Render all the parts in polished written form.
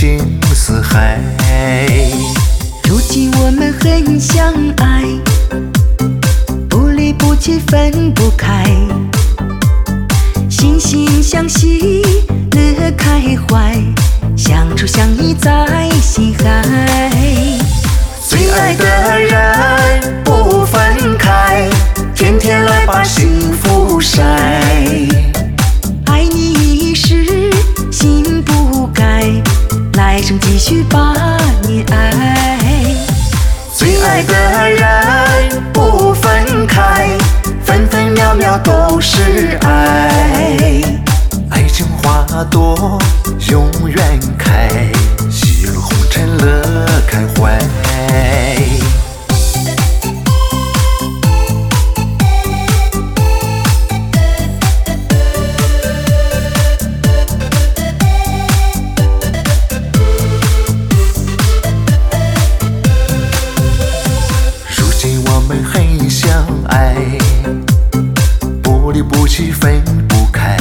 情似海。 如今我们很相爱，不离不弃分不开，惺惺相惜乐开怀，相处相依在心海。 最爱的人不分开，天天来把幸福晒。 爱你一世心不改，来生继续把你爱。 最爱的人不分开，分分秒秒都是爱。爱情花朵永远开，喜怒红尘乐开怀。我们很相爱，不离不弃分不开，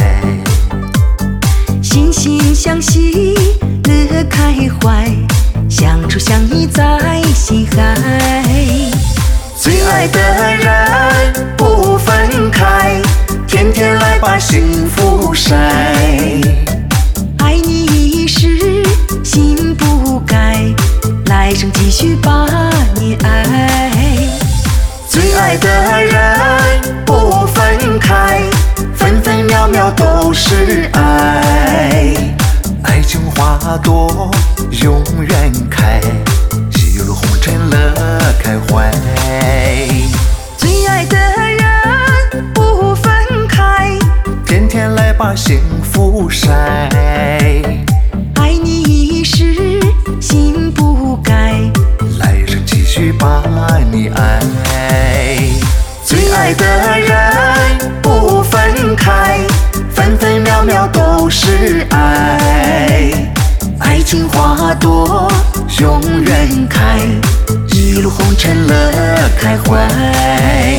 惺惺相惜乐开怀，相处相依在心海。 最爱的人不分开，天天来把幸福晒。 爱你一世心不改，来生继续把你爱。 最爱的人不分开，分分秒秒都是爱。爱情花朵永远开，喜怒红尘乐开怀。 最爱的人不分开， 天天来把幸福晒。 爱你一世心不改， 来生继续把你爱。最爱的人不分开，分分秒秒都是爱。爱情花朵永远开，一路红尘乐开怀，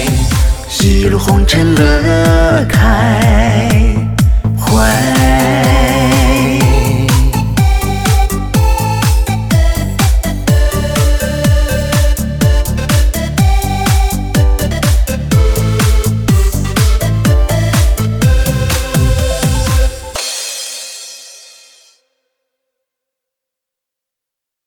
一路红尘乐开怀。